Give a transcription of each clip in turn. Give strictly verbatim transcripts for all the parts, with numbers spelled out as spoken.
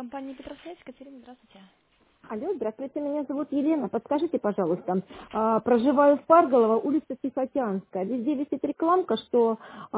Компания Петросвязь, Катерина, здравствуйте. Алло, здравствуйте, меня зовут Елена. Подскажите, пожалуйста, а, проживаю в Парголово, улица Тихоокеанская. Везде висит рекламка, что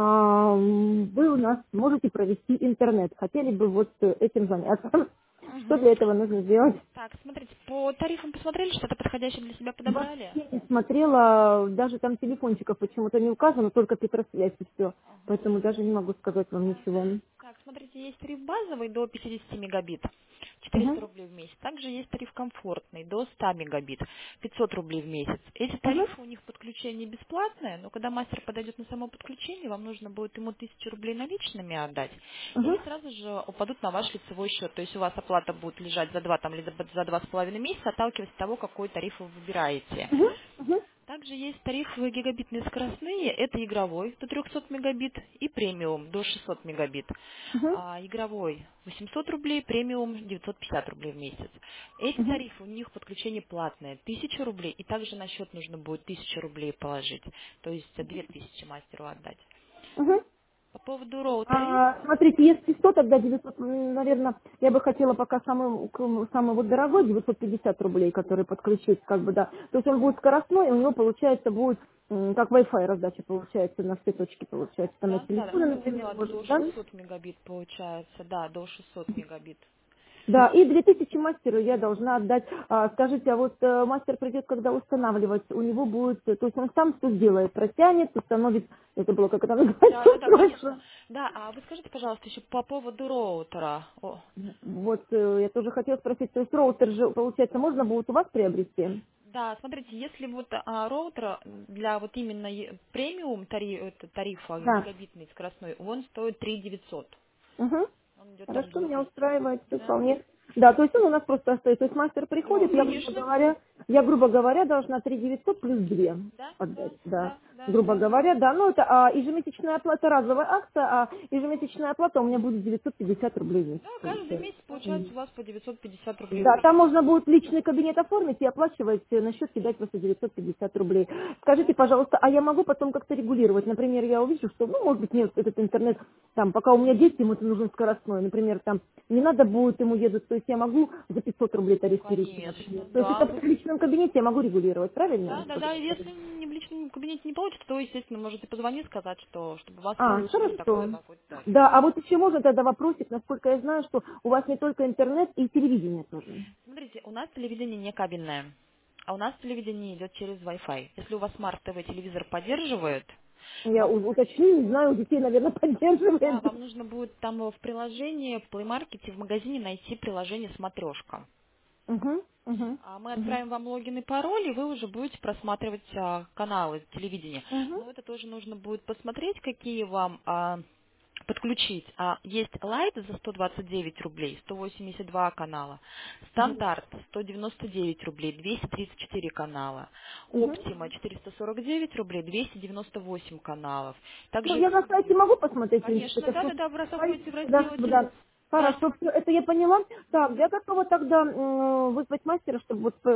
а, м, вы у нас можете провести интернет. Хотели бы вот э, этим заняться. Что Мгм. для этого нужно сделать? Так, смотрите, по тарифам посмотрели, что-то подходящее для себя подобрали? Вообще не смотрела, даже там телефончиков почему-то не указано, только Петросвязь и все. Ага. Поэтому даже не могу сказать вам ничего. Так, смотрите, есть тариф базовый до пятидесяти мегабит, четыреста Угу, рублей в месяц. Также есть тариф комфортный до ста мегабит, пятьсот рублей в месяц. Эти угу, тарифы у них подключение бесплатное, но когда мастер подойдет на само подключение, вам нужно будет ему тысячу рублей наличными отдать, и угу, они сразу же упадут на ваш лицевой счет. То есть у вас оплата будет лежать за два там, либо за два с половиной месяца, отталкиваясь от того, какой тариф вы выбираете. угу, угу, Также есть тарифы гигабитные скоростные, это игровой до трехсот мегабит и премиум до шестисот мегабит. угу, А игровой восемьсот рублей, премиум девятьсот пятьдесят рублей в месяц. Эти угу, тарифы, у них подключение платное, тысяча рублей, и также на счет нужно будет тысячу рублей положить, то есть две тысячи мастеру отдать. угу. По поводу роутера, А, смотрите, если сто, тогда девятьсот, наверное, я бы хотела пока самый, к- самый вот дорогой, девятьсот пятьдесят рублей, который подключить, как бы, да. То есть он будет скоростной, и у него, получается, будет, м, как Wi-Fi раздача, получается, на все точки, получается, там на да, да, да, телефоны, я например, поняла, может, до да? шестисот мегабит получается, да, до шестисот мегабит. Да, и две тысячи мастеру я должна отдать. А, скажите, а вот э, мастер придет, когда устанавливать, у него будет, э, то есть он сам все сделает, протянет, установит, это было, как это Да, называется, да, да, конечно. устройство. Да, а вы скажите, пожалуйста, еще по поводу роутера. О, Вот э, я тоже хотела спросить, то есть роутер же, получается, можно будет у вас приобрести? да, смотрите, если вот а, роутер для вот именно е- премиум тари- это тарифа Да. гигабитный скоростной, он стоит три тысячи девятьсот. Угу. Он идет там Хорошо, две меня тысячи. устраивает все Да? вполне. Да, то есть он у нас просто остается. То есть мастер Да, приходит, я, грубо конечно. говоря, я, грубо говоря, должна три девятьсот плюс две Да, отдать, да, да. да, да, Грубо да. говоря, да. Ну, это а, ежемесячная оплата, разовая акция, а ежемесячная оплата у меня будет девятьсот пятьдесят рублей в месяц, Да, каждый месяц получается. получается у вас по девятьсот пятьдесят рублей в Да, там месяц. можно будет личный кабинет оформить и оплачивать э, на счет кидать просто девятьсот пятьдесят рублей. Скажите, Да. пожалуйста, а я могу потом как-то регулировать? Например, я увижу, что, ну, может быть, нет, этот интернет, там, пока у меня дети, ему это нужен скоростной. Например, там, не надо будет ему ехать, то есть я могу за пятьсот рублей тариф перейти, например. Конечно, То есть да. это Вы в личном кабинете я могу регулировать, правильно? Да, да, Вот да. это И скажите. если не в личном кабинете не получится, то, естественно, можете позвонить, сказать, что чтобы вас А, повысили такой хорошо. такой тариф. Да, а вот еще можно тогда вопросик, насколько я знаю, что у вас не только интернет и телевидение тоже. Смотрите, у нас телевидение не кабельное, а у нас телевидение идет через Wi-Fi. Если у вас Smart T V телевизор поддерживает, Я вам, у- уточню, не знаю, у детей, наверное, да, поддерживает. вам нужно будет там в приложении, в Play Market, в магазине найти приложение «Смотрешка». Угу, угу, А мы угу, отправим вам логин и пароль, и вы уже будете просматривать а, каналы телевидения. угу, Но это тоже нужно будет посмотреть, какие вам а, подключить. А, есть Лайт за сто двадцать девять рублей, сто восемьдесят два канала. Стандарт сто девяносто девять рублей, двести тридцать четыре канала. угу. Оптима четыреста сорок девять рублей, двести девяносто восемь каналов. Ну, Также я на сайте премиум. могу посмотреть, в принципе, Конечно, это да, все да, да, вы раз сайт, заходите в да, раздел теле- да. да. Хорошо, все, это я поняла. Так, я готова тогда м, вызвать мастера, чтобы вот, э,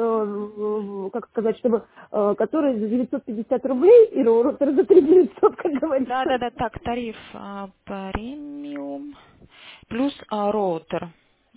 э, как сказать, чтобы, э, который за девятьсот пятьдесят рублей и роутер за три девятьсот, как Да, да, говорится. да, так, тариф а, премиум плюс а, роутер.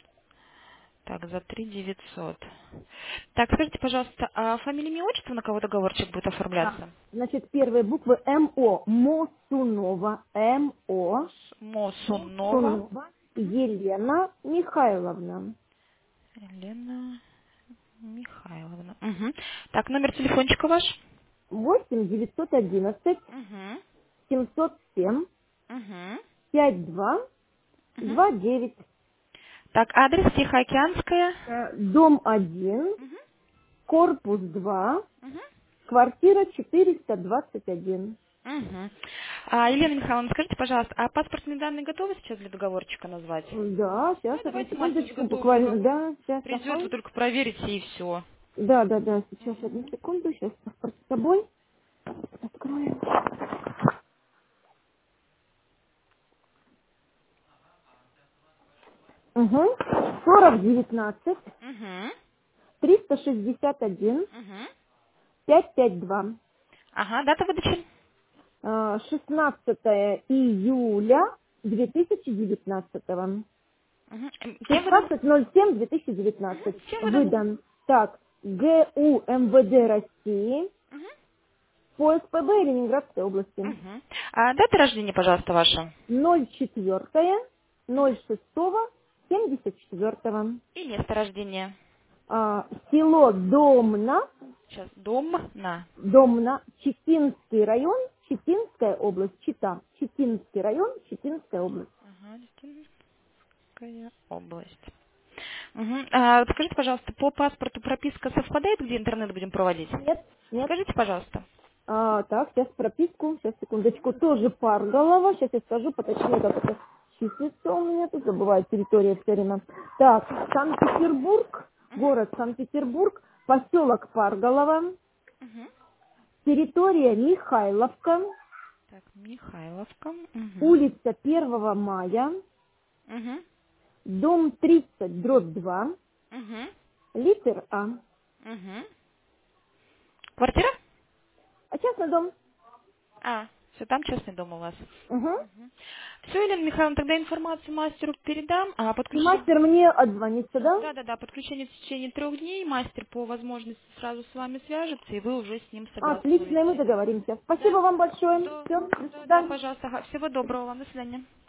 Так, за три девятьсот. Так, скажите, пожалуйста, а фамилия, имя, отчество, на кого договорчик будет Да. оформляться? Значит, первые буквы МО, Мосунова, МО, Мос- Мосунова Мосунова, Елена Михайловна. Елена Михайловна. Мгм. Так, номер телефончика ваш? восемь девятьсот одиннадцать Угу. семьсот семь Угу. пять два Угу. два девять. Так, адрес Тихоокеанская. Э, Дом один, Угу. корпус два, Угу. квартира четыреста двадцать один. Угу. А, Елена Михайловна, скажите, пожалуйста, а паспортные данные готовы сейчас для договорчика назвать? Да, Да, сейчас, одну давайте мастер секундочку, подготовит буквально, договор. да, сейчас, Придет, ага. вы только проверите и все. Да, да, да, сейчас, одну секунду, сейчас паспорт с собой. Откроем. Угу. сорок девятнадцать, Угу. триста шестьдесят один, Угу. пятьсот пятьдесят два. Ага, дата выдачи? Э, шестнадцатое июля две тысячи девятнадцатого. Мгм. М, Кем выдан? шестнадцать ноль семь две тысячи Мгм. девятнадцать. Чем выдан? Выдан. Так, ГУ МВД России Мгм. по СПБ Ленинградской области. Мгм. А дата рождения, пожалуйста, ваша. ноль четыре Мгм. ноль шесть семьдесят четыре. И место рождения. А, село Домна, Сейчас. Дом на. Домна, Читинский район, Читинская область, Чита. Читинский район, Читинская область. Ага, Литинская область. Мгм. А, скажите, пожалуйста, по паспорту прописка совпадает, где интернет будем проводить? Нет, нет. Скажите, пожалуйста. А, так, сейчас прописку, сейчас, секундочку, тоже Парголова, сейчас я скажу поточнее, как это числится у меня, тут забываю территория все время. Так, Санкт-Петербург, город Санкт-Петербург, поселок Парголова, Мгм. территория Михайловка, Так, Михайловка. Мгм. улица первого мая, Мгм. дом тридцать, дробь два, Мгм. литер А. Мгм. Квартира? А частный дом. А, все, там частный дом у вас. Угу. Все, Елена Михайловна, тогда информацию мастеру передам. А И подключение... мастер мне отзвонится, да? Да, да, да, подключение в течение трех дней. Мастер по возможности сразу с вами свяжется, и вы уже с ним Отлично, и мы согласуете. договоримся. Спасибо Да. вам большое. Да, Все, до да, да, свидания. пожалуйста. Ага, всего доброго вам. До свидания.